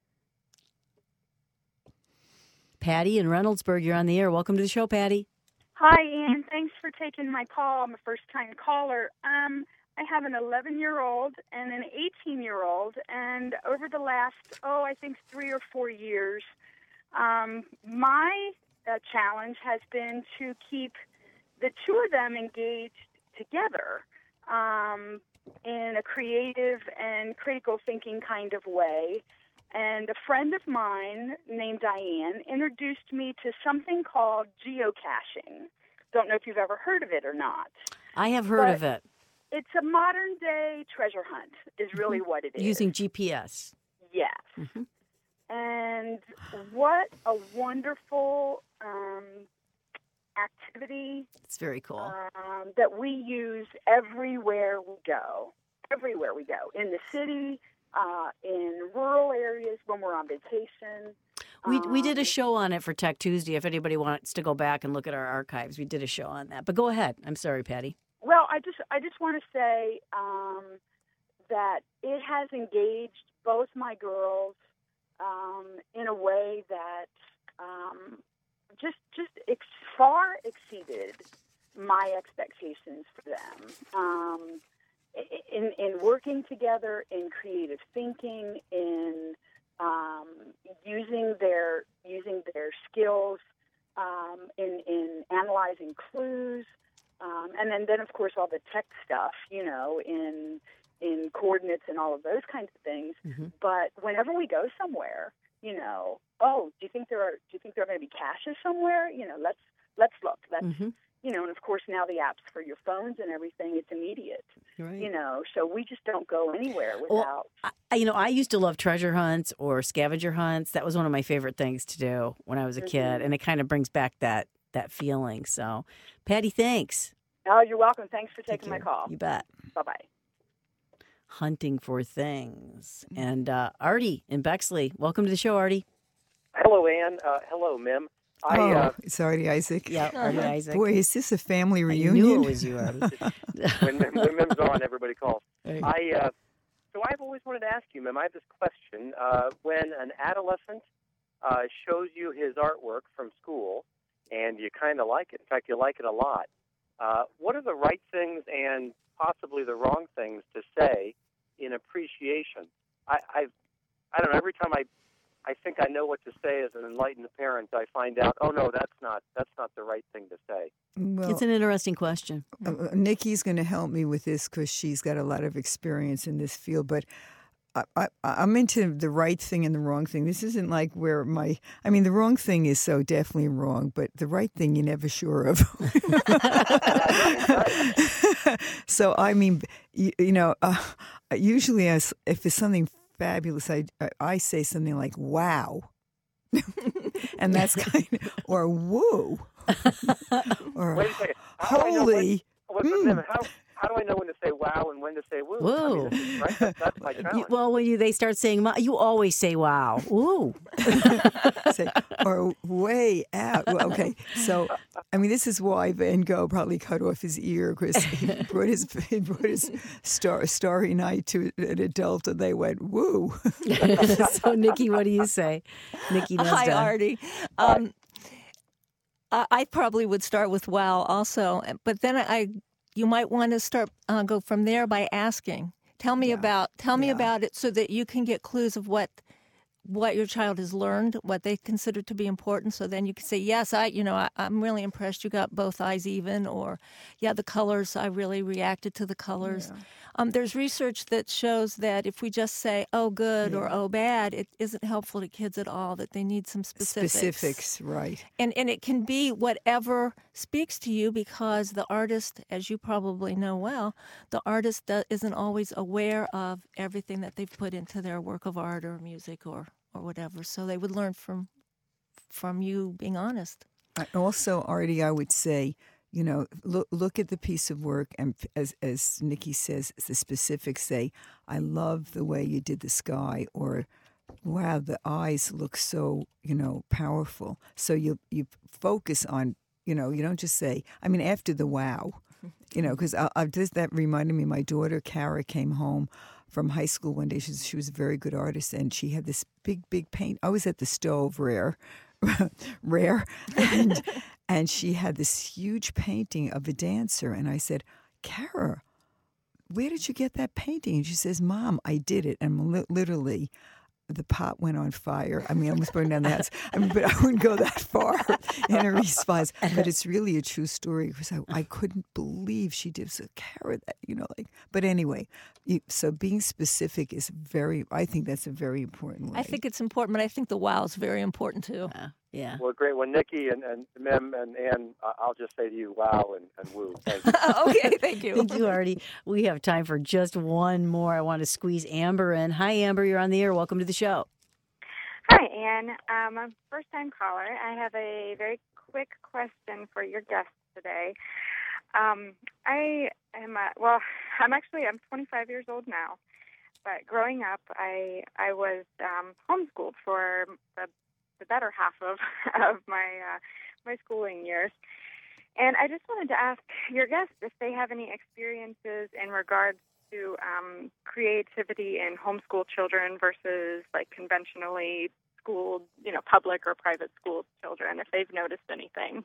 Patty in Reynoldsburg, you're on the air. Welcome to the show, Patty. Hi, Ian. Thanks for taking my call. I'm a first-time caller. Um, I have an eleven-year-old and an eighteen-year-old, and over the last, oh, I think three or four years, um, my uh, challenge has been to keep the two of them engaged together um, in a creative and critical thinking kind of way. And a friend of mine named Diane introduced me to something called geocaching. Don't know if you've ever heard of it or not. I have heard but of it. It's a modern-day treasure hunt is really Mm-hmm. what it is. Using G P S. Yes. Mm-hmm. And what a wonderful um, activity. It's very cool. Um, that we use everywhere we go. Everywhere we go. In the city, Uh, in rural areas, when we're on vacation. We we did a Um, show on it for Tech Tuesday. If anybody wants to go back and look at our archives, we did a show on that. But go ahead. I'm sorry, Patty. Well, I just I just want to say um, that it has engaged both my girls um, in a way that um, just just ex- far exceeded my expectations for them. Um, In, in working together, in creative thinking, in um, using their using their skills, um, in in analyzing clues, um, and then, then of course all the tech stuff, you know, in in coordinates and all of those kinds of things. Mm-hmm. But whenever we go somewhere, you know, oh, do you think there are do you think there are going to be caches somewhere? You know, let's let's look. Let's Mm-hmm. You know, and of course now the apps for your phones and everything, it's immediate. Right. You know, so we just don't go anywhere without. Well, I, you know, I used to love treasure hunts or scavenger hunts. That was one of my favorite things to do when I was a kid, Mm-hmm. and it kind of brings back that that feeling. So, Patty, thanks. Oh, you're welcome. Thanks for Take taking my care. call. You bet. Bye bye. Hunting for things. And uh, Artie in Bexley, welcome to the show, Artie. Hello, Ann. Uh, hello, Mim. I, oh, uh, it's Artie Isaac. Yeah, Artie Isaac. Boy, is this a family I reunion? knew it was you, Artie. when, when Mim's on, everybody calls. Right. I uh, so I've always wanted to ask you, Mim. I have this question: uh, when an adolescent uh, shows you his artwork from school, and you kind of like it, in fact, you like it a lot, uh, what are the right things and possibly the wrong things to say in appreciation? I, I've, I don't know. Every time I I think I know what to say as an enlightened parent, I find out, oh no, that's not that's not the right thing to say. Well, It's an interesting question. uh, uh, Nikki's going to help me with this because she's got a lot of experience in this field. But I, I, I'm into the right thing and the wrong thing. This isn't like where my, I mean, the wrong thing is so definitely wrong, but the right thing you're never sure of. So, I mean, you, you know, uh, usually as, if it's something fabulous, I, I say something like, wow. And that's kind of, or woo. Or Wait a second. How do I know holy. when- wait, wait, mm. How, how do I know when to say wow and when to say woo? Woo. I mean, this is, right? That's, that's my challenge. You, well, when you they start saying, "Ma," you always say wow. Woo. Say, or way out. Well, okay, so I mean, this is why Van Gogh probably cut off his ear because he brought his he brought his star, Starry Night to an adult, and they went woo. So, Nikki, what do you say? Nikki Nesda. Hi, Artie. Um, I I probably would start with wow also, but then I you might want to start uh, go from there by asking. Tell me Yeah. about tell me Yeah. about it so that you can get clues of what what your child has learned, what they consider to be important. So then you can say, yes, I, you know, I, I'm really impressed. You got both eyes even, or yeah, the colors. I really reacted to the colors. Yeah. Um, there's research that shows that if we just say, oh, good or Yeah. oh, bad, it isn't helpful to kids at all. That they need some specifics. Specifics, right? And and it can be whatever speaks to you, because the artist, as you probably know well, the artist do, isn't always aware of everything that they've put into their work of art or music or, or whatever. So they would learn from from you being honest. I- Also, Artie, I would say, you know, look look at the piece of work, and p- as as Nikki says, the specifics say, I love the way you did the sky, or wow, the eyes look so, you know, powerful. So you you focus on, you know, you don't just say, I mean, after the wow, you know, because I, I just, that reminded me, my daughter Kara came home from high school one day. She, she was a very good artist, and she had this big, big paint. I was at the stove, rare, rare, and and she had this huge painting of a dancer. And I said, Kara, where did you get that painting? And she says, Mom, I did it. And li- literally, the pot went on fire. I mean, I almost burned down the house. I mean, but I wouldn't go that far in a response. But it's really a true story, because I, I couldn't believe she did so carrot that, you know, like. But anyway, you, so being specific is very. I think that's a very important way. I think it's important, but I think the wow is very important too. Yeah. Yeah. Well, great. Well, Nikki and, and Mem and Ann, uh, I'll just say to you, wow and, and woo. Thank you. Okay, thank you. Thank you, Artie. We have time for just one more. I want to squeeze Amber in. Hi, Amber. You're on the air. Welcome to the show. Hi, Ann. Um, I'm a first-time caller. I have a very quick question for your guest today. Um, I am, a, well, I'm actually, I'm twenty-five years old now, but growing up, I I was um, homeschooled for the, the better half of, of my uh, my schooling years. And I just wanted to ask your guests if they have any experiences in regards to um, creativity in homeschool children versus like conventionally schooled, you know, public or private school children, if they've noticed anything.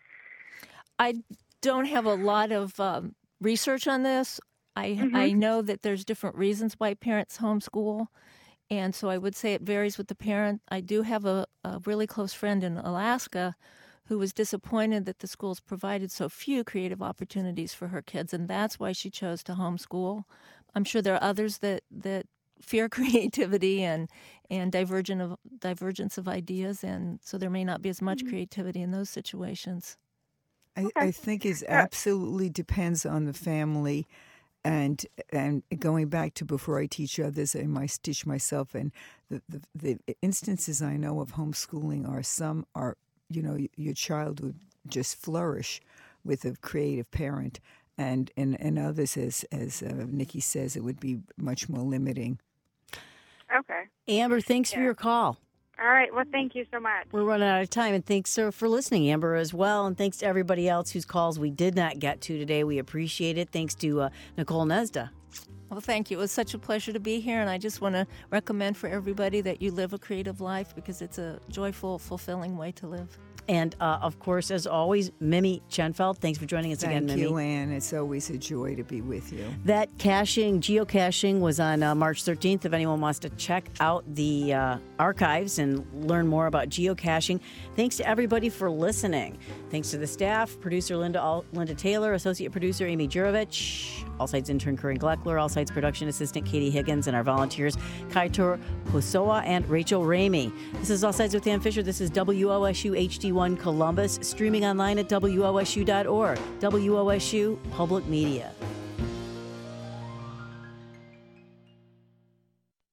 I don't have a lot of um, research on this. I Mm-hmm. I know that there's different reasons why parents homeschool, and so I would say it varies with the parent. I do have a, a really close friend in Alaska who was disappointed that the schools provided so few creative opportunities for her kids, and that's why she chose to homeschool. I'm sure there are others that, that fear creativity and and divergent of divergence of ideas, and so there may not be as much Mm-hmm. creativity in those situations. I, I think it absolutely depends on the family, and and going back to before I teach others, I might teach myself. And the, the the instances I know of homeschooling are some are, you know, your child would just flourish with a creative parent, and and, and others, as as uh, Nikki says, it would be much more limiting. Okay. Amber, thanks for your call. All right. Well, thank you so much. We're running out of time, and thanks sir, for listening, Amber, as well. And thanks to everybody else whose calls we did not get to today. We appreciate it. Thanks to uh, Nicole Nesda. Well, thank you. It was such a pleasure to be here, and I just want to recommend for everybody that you live a creative life, because it's a joyful, fulfilling way to live. And, uh, of course, as always, Mimi Chenfeld. Thanks for joining us Thank again, Mimi. you, Ann. It's always a joy to be with you. That caching, geocaching, was on uh, March thirteenth. If anyone wants to check out the uh, archives and learn more about geocaching. Thanks to everybody for listening. Thanks to the staff, producer Linda Al- Linda Taylor, associate producer Amy Jurovich, All Sides intern Corinne Gleckler, All Sides production assistant Katie Higgins, and our volunteers Kaitor Hosoa and Rachel Ramey. This is All Sides with Ann Fisher. This is W O S U H D one Columbus, streaming online at W O S U dot org. W O S U Public Media.